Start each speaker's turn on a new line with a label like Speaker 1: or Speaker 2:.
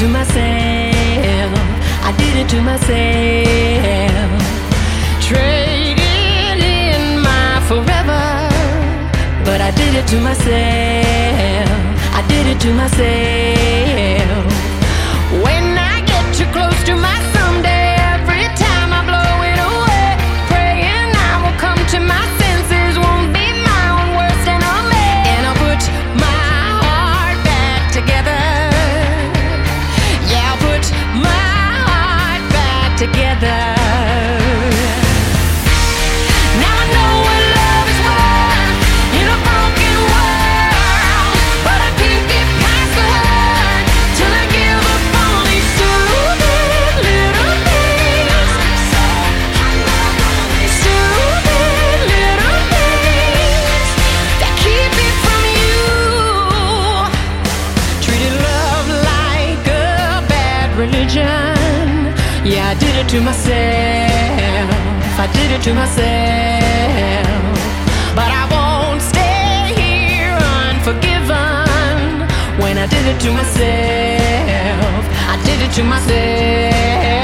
Speaker 1: to myself. I did it to myself. Traded in my forever, but I did it to myself. I did it to myself. When I get too close to my someday, every time I blow it away, praying I will come to my senses, won't be my own worst enemy. And I'll put my heart back together. Yeah, I'll put my heart back together. Now I know what love is worth in a broken world, but I can't get past the hurt till I give up on these stupid little things. Stupid little things that keep me from you. Treated love like a bad religion. Yeah, I did it to myself. I did it to myself. But I won't stay here unforgiven. When I did it to myself, I did it to myself.